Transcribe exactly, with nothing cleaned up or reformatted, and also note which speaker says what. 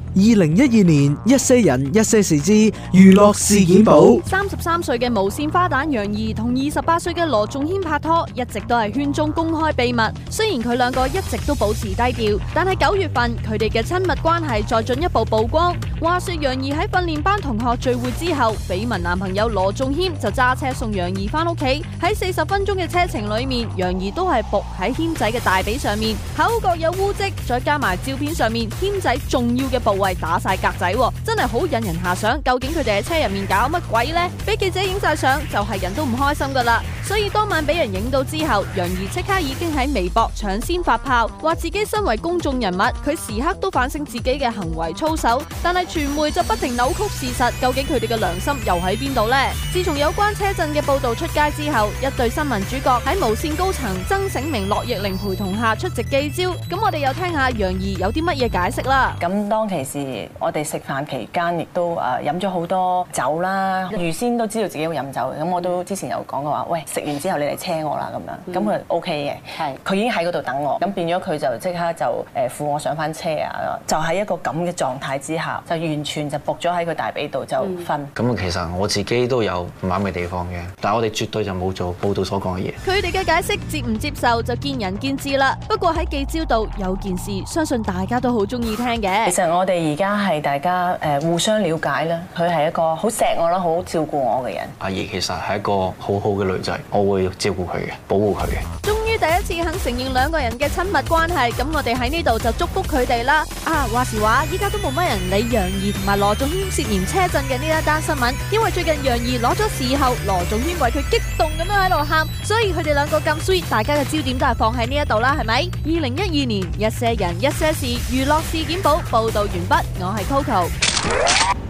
Speaker 1: 二零一二年一些人一些事之娛樂事件簿。
Speaker 2: 三十三歲嘅無線花旦楊怡同二十八歲嘅羅仲謙拍拖，一直都係圈中公開秘密。雖然佢兩個一直都保持低調，但係九月份佢哋嘅親密關係再進一步曝光。話說楊怡喺訓練班同學聚會之後，緋聞男朋友羅仲謙就揸車送楊怡翻屋企。喺四十分鐘嘅車程裏面，楊怡都係伏喺謙仔嘅大髀上面，口角有污漬，再加埋照片上面謙仔重要嘅部位打晒格仔，真係好引人遐想。究竟佢哋喺車入面搞乜鬼呢？俾記者影晒相，就係人都唔開心噶啦。所以當晚俾人影到之後，楊怡即刻已經喺微博搶先發炮，話自己身為公眾人物，佢時刻都反省自己嘅行為操守。但係傳媒就不停扭曲事實，究竟佢哋嘅良心又喺邊度呢？自從有關車震嘅報道出街之後，一對新聞主角喺無線高層曾醒明、樂奕玲陪同下出席記招。咁我哋又聽下楊怡有啲乜嘢解釋啦。
Speaker 3: 咁當其時，我哋食飯期間亦都誒飲咗好多酒啦，預先都知道自己會飲酒嘅。咁我都之前有講過話，喂，食完之後你嚟車我啦咁樣。咁佢 O K 嘅，係佢已經喺嗰度等我。咁變咗佢就即刻就誒扶我上翻車啊！就喺一個咁嘅狀態之下，就完全就伏咗喺佢大髀度就瞓。
Speaker 4: 咁其實我自己都有唔啱嘅地方嘅，但係我哋絕對就冇做報道所講嘅嘢。
Speaker 2: 佢哋嘅解釋接唔接受就見仁見智啦。不過喺記招度有件事，相信大家都好中意聽嘅。
Speaker 3: 其實我哋而家係大家誒互相了解啦。佢係一個好錫我啦，好照顧我嘅人。
Speaker 4: 阿怡其實係一個好好嘅女仔，我會照顧佢嘅，保護佢嘅。
Speaker 2: 終於第一次肯承認兩個人嘅親密關係，咁我哋喺呢度就祝福佢哋啦。啊，話時話，依家都冇乜人理楊怡同埋羅仲謙涉嫌車震嘅呢一單新聞，因為最近楊怡攞咗事後，羅仲謙為佢激動咁樣喺度喊，所以佢哋兩個咁 sweet，大家嘅焦點都係放喺呢一度啦，係咪？二零一二年一些人一些事娛樂事件簿報道完畢，我係 Coco。